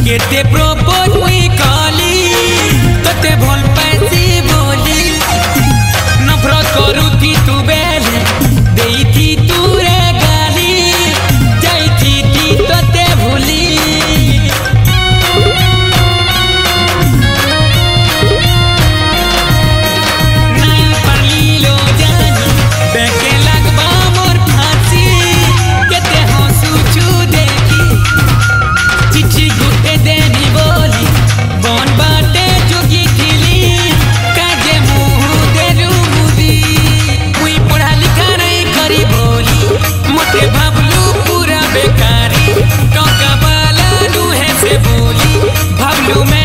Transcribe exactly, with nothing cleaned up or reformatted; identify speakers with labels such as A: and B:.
A: केते प्रपोज मुई काली तते भल पैसी बोली नफरत करू थी तू बेली देई थी तू रे गाली जाई थी थी तते भूली नहीं पाली लो जानी बेके लगबा मोर फांसी केते हंसू छू देखी चिट्ठी गुटे देनी बोली बन बाटे जोगी खिली काजे मुँह देलू मुदी मुई पढ़ा लिखा नहीं करी बोली मोटे भावलू पूरा बेकारी टका वाला नुहे से बोली भावलू